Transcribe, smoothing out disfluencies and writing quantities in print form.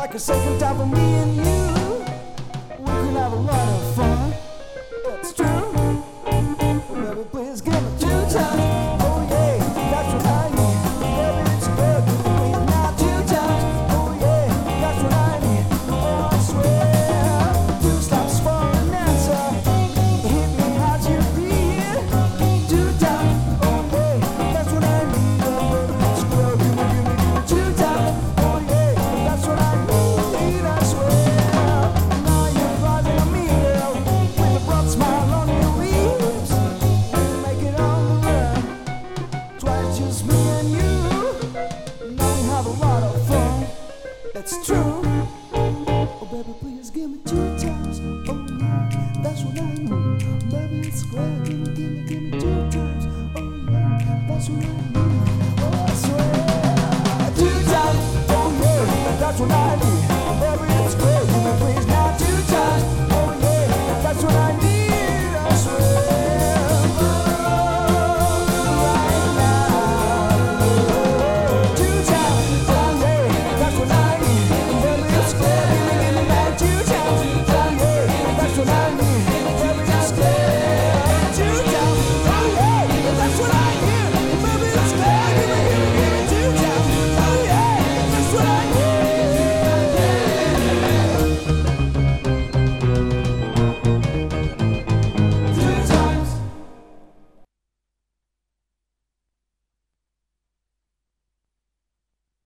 like a second time for me and you. We could have a lot of fun. It's true. Baby, please give me 2 times. Oh yeah, that's what I need. Baby, it's good. Please now 2 times. Oh yeah, that's what I need. Oh, I swear. 2 stops for an answer. Hit me as you feel. 2 times. Oh yeah, that's what I need. Baby, it's good. Give me 2 times. Oh yeah, that's what I need. I swear. Now you're rising on me, girl, with a broad smile on your lips. We'll make it on the run. Twice just me and you. Now we have a lot of fun. It's true. Oh baby, please give me 2 times. Oh yeah, that's what I need. Baby, it's great. Give me 2 times. Oh yeah, that's what I need. Oh, I swear. 2 times. Oh yeah, that's what I need.